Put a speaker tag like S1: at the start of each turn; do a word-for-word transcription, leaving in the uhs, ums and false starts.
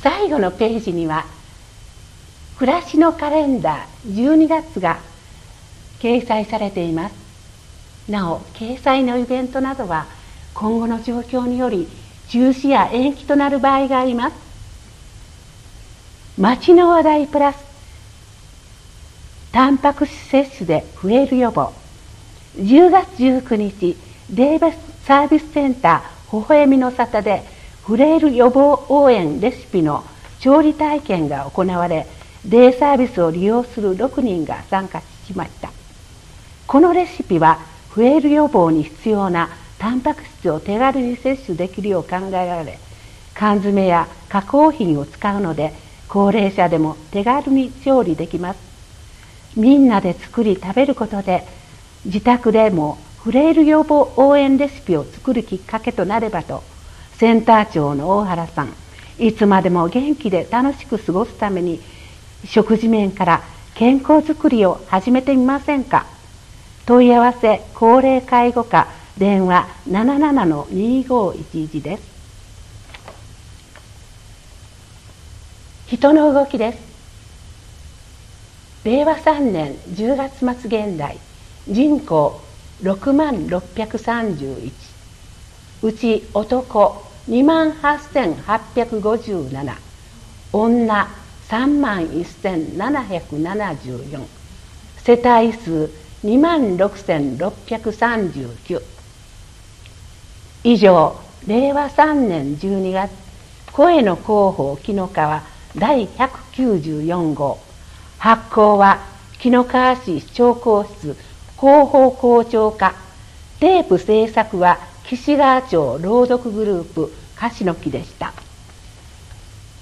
S1: 最後のページには暮らしのカレンダーじゅうにがつが掲載されています。なお掲載のイベントなどは今後の状況により中止や延期となる場合があります。町の話題プラスタンパク質摂取でフレイル予防。じゅうがつじゅうくにちデイバスサービスセンター微笑みの里でフレイル予防応援レシピの調理体験が行われ、デイサービスを利用するろくにんが参加しました。このレシピはフレイル予防に必要なタンパク質を手軽に摂取できるよう考えられ、缶詰や加工品を使うので高齢者でも手軽に調理できます。みんなで作り食べることで自宅でもフレイル予防応援レシピを作るきっかけとなればと、センター長の大原さん、いつまでも元気で楽しく過ごすために食事面から健康づくりを始めてみませんか。問い合わせ高齢介護課電話 ななななのにごいちいち です。人の動きです。れいわさんねんじゅうがつ末現在、人口ろくまんろっぴゃくさんじゅういち、うち男にまんはっせんはっぴゃくごじゅうなな、女さんまんせんななひゃくななじゅうよん、世帯数にまんろくせんろっぴゃくさんじゅうきゅう。以上、れいわさんねんじゅうにがつ声の広報紀の川だいひゃくきゅうじゅうよんごう、発行は紀の川市商工室広報校長課、テープ制作は岸川町朗読グループ樫の木でした。